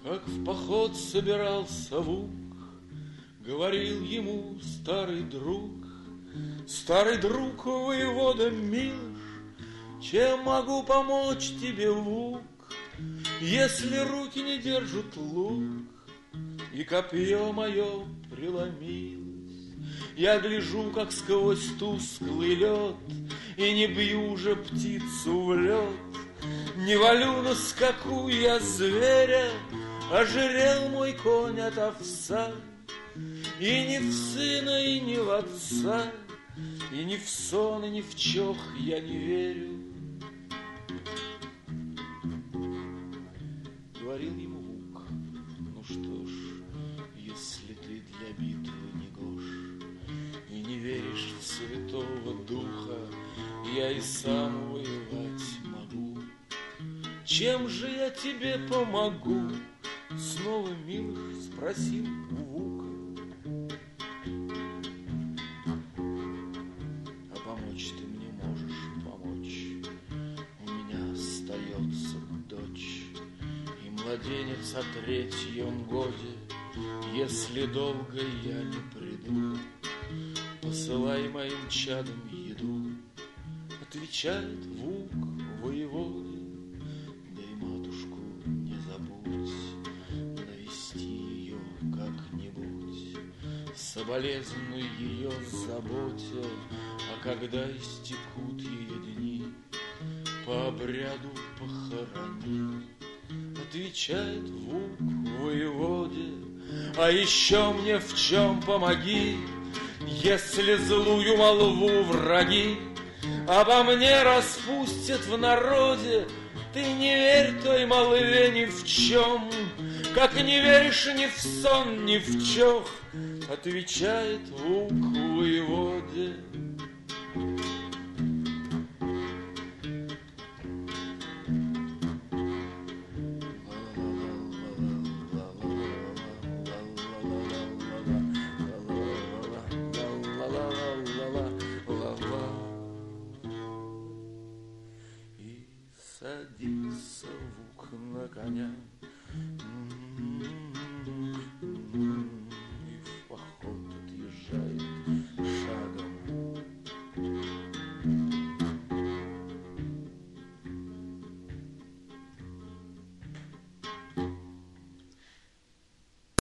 Как в поход собирался Вук, говорил ему старый друг: старый друг, воевода Милош, чем могу помочь тебе, Вук, если руки не держат лук и копье мое преломилось? Я гляжу, как сквозь тусклый лед, и не бью уже птицу в лед, не валю на скаку я зверя, ожирел мой конь от овса. И ни в сына, и ни в отца, и ни в сон, и ни в чох я не верю. Говорил ему Вук: ну что ж, если ты для битвы не гош и не веришь в Святого Духа, я и сам воевать могу. Чем же я тебе помогу? Снова Милош спросил у Вука. А помочь ты мне можешь помочь. У меня остается дочь и младенец о 3-м годе. Если долго я не приду, посылай моим чадам еду. Отвечает Вук воеводе: да и матушку не забудь, навести ее как-нибудь, соболезную ее заботе. А когда истекут ее дни, по обряду похорони. Отвечает Вук воеводе: а еще мне в чем помоги, если злую молву враги обо мне распустят в народе. Ты не верь той молве ни в чем, как не веришь ни в сон, ни в чох. Отвечает Вук воеводе.